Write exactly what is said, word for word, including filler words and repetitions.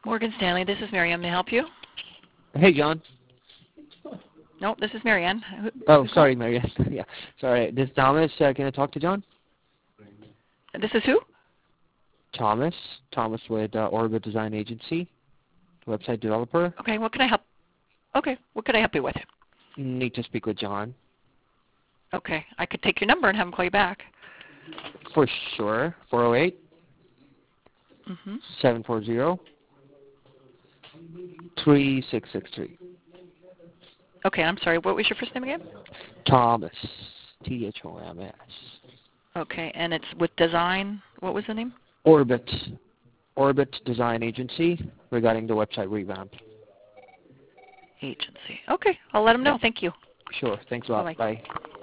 Morgan Stanley, this is Marianne. May I help you? Hey, John. No, this is Marianne. Who, oh, sorry, Marianne. yeah, sorry. This is Thomas. Uh, can I talk to John? This is who? Thomas. Thomas with uh, Orbit Design Agency, website developer. Okay, what can I help? Okay, what can I help you with? Need to speak with John. Okay, I could take your number and have him call you back. For sure. four oh eight, seven four zero, three six six three. Okay, I'm sorry. What was your first name again? Thomas. T H O M S. Okay, and it's with Design. What was the name? Orbit. Orbit Design Agency regarding the website revamp. Agency. Okay, I'll let him know. Yeah. Thank you. Sure. Thanks a lot. Bye-bye. Bye.